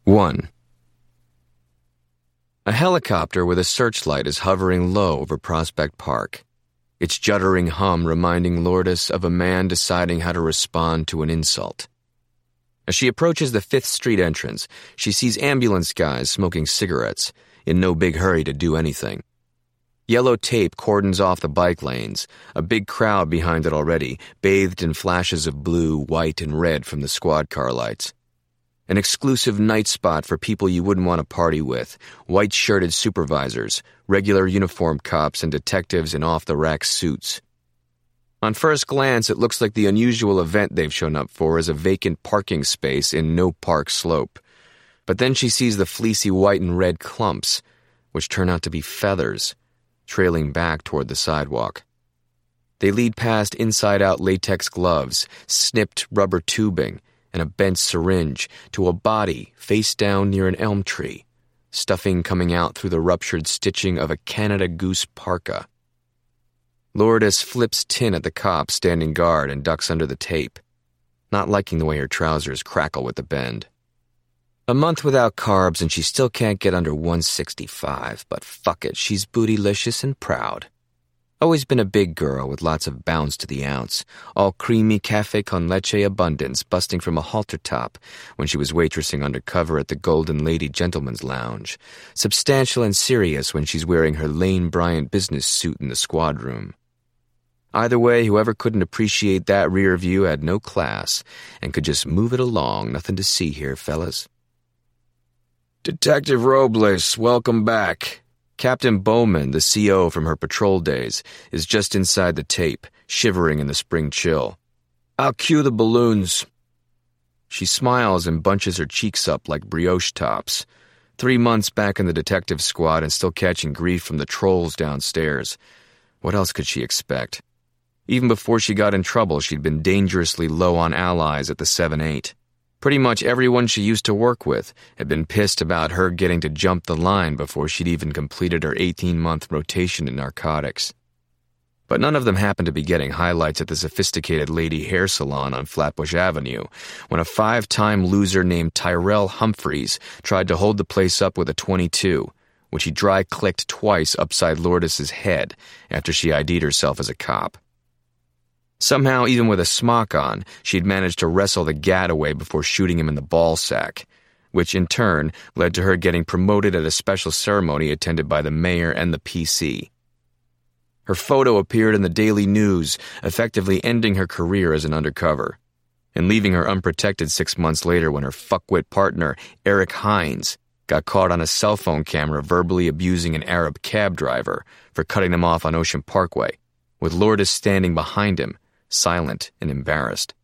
1. A helicopter with a searchlight is hovering low over Prospect Park, its juddering hum reminding Lourdes of a man deciding how to respond to an insult. As she approaches the 5th Street entrance, she sees ambulance guys smoking cigarettes, in no big hurry to do anything. Yellow tape cordons off the bike lanes, a big crowd behind it already, bathed in flashes of blue, white, and red from the squad car lights. An exclusive night spot for people you wouldn't want to party with, white-shirted supervisors, regular uniformed cops, and detectives in off-the-rack suits. On first glance, it looks like the unusual event they've shown up for is a vacant parking space in No Park Slope. But then she sees the fleecy white and red clumps, which turn out to be feathers, trailing back toward the sidewalk. They lead past inside-out latex gloves, snipped rubber tubing, and a bent syringe to a body face down near an elm tree, stuffing coming out through the ruptured stitching of a Canada Goose parka. Lourdes flips tin at the cop standing guard and ducks under the tape, not liking the way her trousers crackle with the bend. A month without carbs and she still can't get under 165, but fuck it, she's bootylicious and proud. Always been a big girl with lots of bounce to the ounce, all creamy cafe con leche abundance busting from a halter top when she was waitressing undercover at the Golden Lady Gentleman's Lounge, substantial and serious when she's wearing her Lane Bryant business suit in the squad room. Either way, whoever couldn't appreciate that rear view had no class and could just move it along, nothing to see here, fellas. Detective Robles, welcome back. Captain Bowman, the CO from her patrol days, is just inside the tape, shivering in the spring chill. I'll cue the balloons. She smiles and bunches her cheeks up like brioche tops. 3 months back in the detective squad and still catching grief from the trolls downstairs. What else could she expect? Even before she got in trouble, she'd been dangerously low on allies at the 7-8. Pretty much everyone she used to work with had been pissed about her getting to jump the line before she'd even completed her 18-month rotation in narcotics. But none of them happened to be getting highlights at the sophisticated lady hair salon on Flatbush Avenue when a 5-time loser named Tyrell Humphreys tried to hold the place up with a .22, which he dry-clicked twice upside Lourdes' head after she ID'd herself as a cop. Somehow, even with a smock on, she'd managed to wrestle the gat away before shooting him in the ball sack, which in turn led to her getting promoted at a special ceremony attended by the mayor and the PC. Her photo appeared in the Daily News, effectively ending her career as an undercover, and leaving her unprotected 6 months later when her fuckwit partner, Eric Hines, got caught on a cell phone camera verbally abusing an Arab cab driver for cutting them off on Ocean Parkway, with Lourdes standing behind him, silent and embarrassed.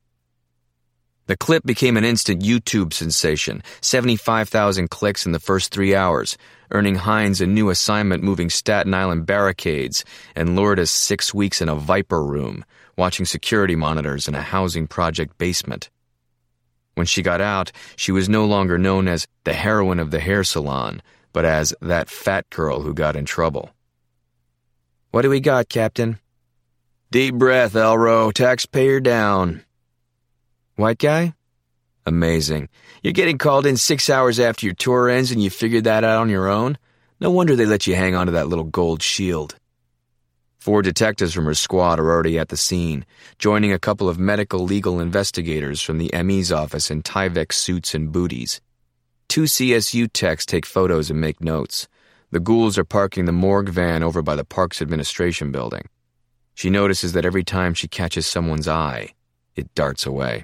The clip became an instant YouTube sensation, 75,000 clicks in the first 3 hours, earning Hines a new assignment moving Staten Island barricades and Lourdes 6 weeks in a Viper room, watching security monitors in a housing project basement. When she got out, she was no longer known as the heroine of the hair salon, but as that fat girl who got in trouble. What do we got, Captain? Deep breath, Elro. Taxpayer down. White guy? Amazing. You're getting called in 6 hours after your tour ends and you figured that out on your own? No wonder they let you hang on to that little gold shield. 4 detectives from her squad are already at the scene, joining a couple of medical legal investigators from the ME's office in Tyvek suits and booties. 2 CSU techs take photos and make notes. The ghouls are parking the morgue van over by the Parks Administration building. She notices that every time she catches someone's eye, it darts away.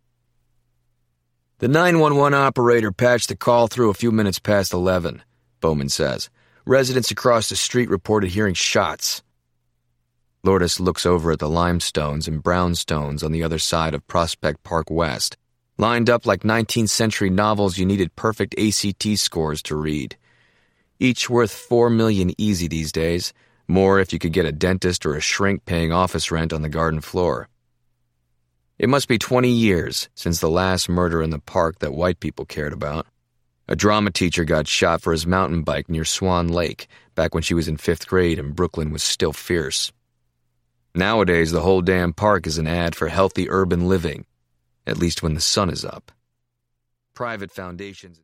The 911 operator patched the call through a few minutes past 11, Bowman says. Residents across the street reported hearing shots. Lourdes looks over at the limestones and brownstones on the other side of Prospect Park West, lined up like 19th century novels you needed perfect ACT scores to read. Each worth $4 million easy these days. More if you could get a dentist or a shrink paying office rent on the garden floor. It must be 20 years since the last murder in the park that white people cared about. A drama teacher got shot for his mountain bike near Swan Lake back when she was in 5th grade and Brooklyn was still fierce. Nowadays, the whole damn park is an ad for healthy urban living, at least when the sun is up. Private foundations...